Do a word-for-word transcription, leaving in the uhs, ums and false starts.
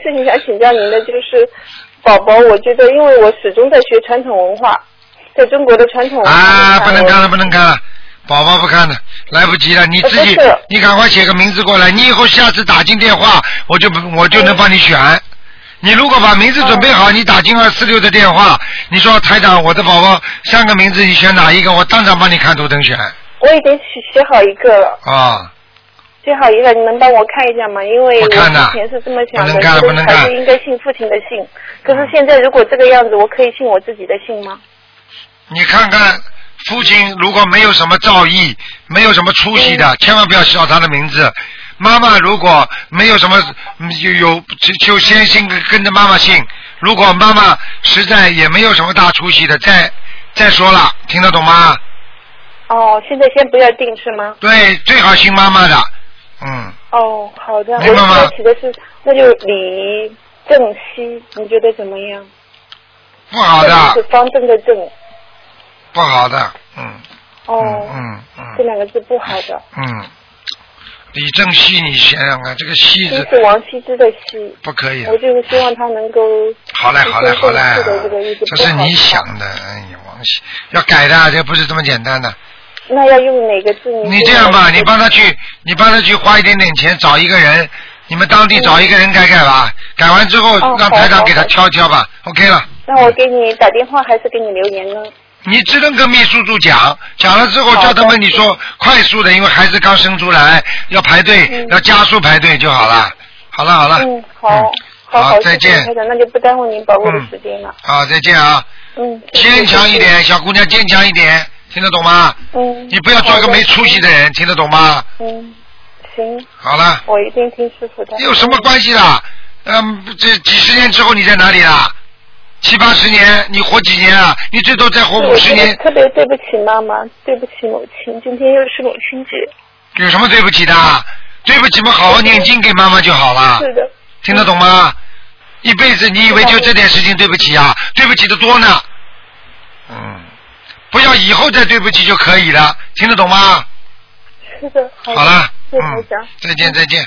事情想请教您的，就是宝宝，我觉得因为我始终在学传统文化，在中国的传统文化啊，不能看了，不能看了，宝宝不看了，来不及了，你自己，你赶快写个名字过来，你以后下次打进电话，我就我就能帮你选。你如果把名字准备好，你打进二四六的电话，你说台长，我的宝宝三个名字，你选哪一个？我当场帮你看图腾选。 我已经写好一个了。 啊。 写好一个，你能帮我看一下吗？因为我之前是这么想的，觉得孩子应该信父亲的姓。可是现在如果这个样子，我可以信我自己的姓吗？ 你看看，父亲如果没有什么造诣，没有什么出息的，嗯、千万不要笑他的名字。妈妈如果没有什么有有就先姓跟着妈妈姓。如果妈妈实在也没有什么大出息的，再再说了，听得懂吗？ 哦，现在先不要定是吗？ 对，最好姓妈妈的。嗯。 哦，好的。 明白吗？ 我起的是那就李正熙，你觉得怎么样？ 不好的。 是方正的正。 不好的，嗯。 哦。 嗯嗯。嗯这两个字不好的。 嗯。李正熙，你想想看，这个熙字。 是王羲之的羲。 不可以。 我就是希望他能够。 好嘞，好嘞，好嘞。这是你想的，哎呀，王羲要改的，这不是这么简单的。 那要用哪个字？ 你这样吧，你帮他去，你帮他去花一点点钱找一个人，你们当地找一个人改改吧，嗯、改完之后让台长给他挑挑吧 ，OK 了。 那我给你打电话还是给你留言呢？ 你只能跟秘书处讲，讲了之后叫他们你说快速的，因为孩子刚生出来要排队，嗯、要加速排队就好了。好了好了。 嗯，好，嗯、 好， 好， 再见。 台长，那就不耽误您宝贵的时间了。 好、嗯，再见啊。 嗯。 坚强一点，小姑娘坚强一点。听得懂吗？ 嗯。 你不要做个没出息的人，听得懂吗？ 嗯，行。 好了。 我一定听师傅的。 有什么关系啦？嗯，这几十年之后你在哪里啦？七八十年，你活几年啊？你最多再活五十年。 特别对不起妈妈，对不起母亲，今天又是母亲节。 有什么对不起的？对不起嘛，好好念经给妈妈就好了。 是的。 听得懂吗？一辈子你以为就这点事情对不起啊？对不起的多呢。嗯。不要以后再对不起就可以了，听得懂吗？ 是的，好了， 嗯， 再见再见。